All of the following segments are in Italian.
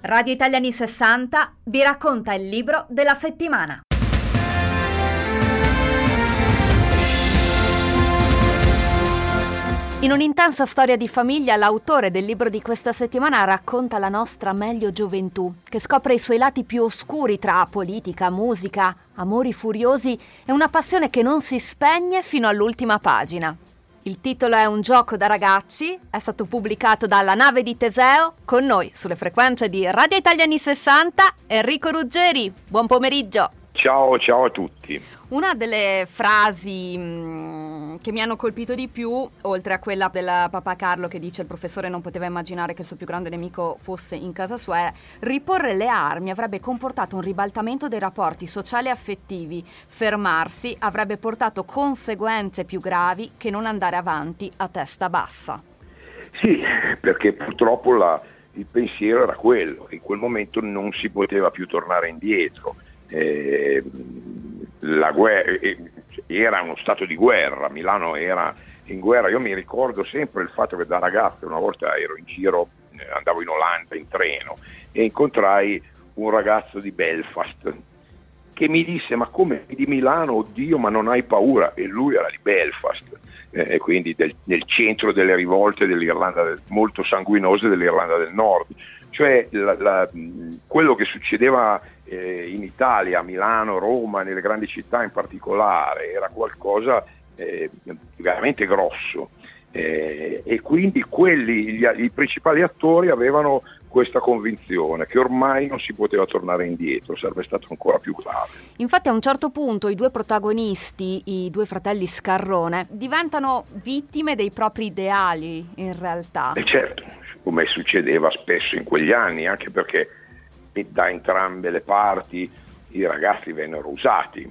Radio Italiani 60 vi racconta il libro della settimana. In un'intensa storia di famiglia, l'autore del libro di questa settimana racconta la nostra meglio gioventù, che scopre i suoi lati più oscuri tra politica, musica, amori furiosi e una passione che non si spegne fino all'ultima pagina. Il titolo è Un gioco da ragazzi, è stato pubblicato dalla Nave di Teseo. Con noi sulle frequenze di Radio Italiani 60, Enrico Ruggeri. Buon pomeriggio. Ciao a tutti. Una delle frasi che mi hanno colpito di più, oltre a quella del papà Carlo che dice il professore non poteva immaginare che il suo più grande nemico fosse in casa sua, è: riporre le armi avrebbe comportato un ribaltamento dei rapporti sociali e affettivi, fermarsi avrebbe portato conseguenze più gravi che non andare avanti a testa bassa. Sì, perché purtroppo il pensiero era quello, in quel momento non si poteva più tornare indietro. La guerra era uno stato di guerra, Milano era in guerra. Io mi ricordo sempre il fatto che da ragazzo, una volta ero in giro, andavo in Olanda in treno e incontrai un ragazzo di Belfast che mi disse: ma come di Milano, oddio, ma non hai paura? E lui era di Belfast, quindi nel centro delle rivolte dell'Irlanda, molto sanguinose dell'Irlanda del Nord. Cioè quello che succedeva in Italia, a Milano, Roma, nelle grandi città in particolare, era qualcosa veramente grosso, e quindi i principali attori avevano questa convinzione che ormai non si poteva tornare indietro, sarebbe stato ancora più grave. Infatti a un certo punto i due protagonisti, i due fratelli Scarrone, diventano vittime dei propri ideali in realtà. Certo, come succedeva spesso in quegli anni, anche perché da entrambe le parti i ragazzi vennero usati,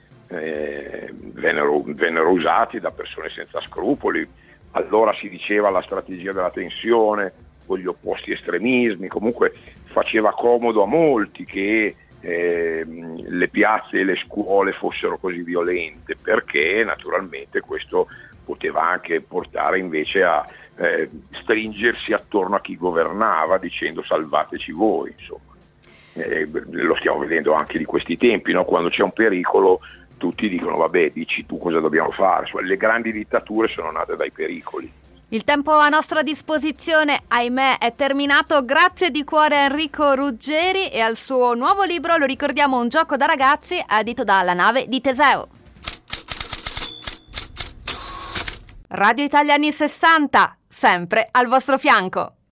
vennero usati da persone senza scrupoli. Allora si diceva la strategia della tensione con gli opposti estremismi. Comunque faceva comodo a molti che le piazze e le scuole fossero così violente, perché naturalmente questo poteva anche portare invece a stringersi attorno a chi governava dicendo salvateci voi, insomma. Lo stiamo vedendo anche di questi tempi, no? Quando c'è un pericolo tutti dicono vabbè, dici tu cosa dobbiamo fare. Le grandi dittature sono nate dai pericoli. Il tempo a nostra disposizione, ahimè, è terminato. Grazie di cuore a Enrico Ruggeri e al suo nuovo libro, lo ricordiamo, Un gioco da ragazzi, edito dalla Nave di Teseo. Radio Italiani 60, sempre al vostro fianco.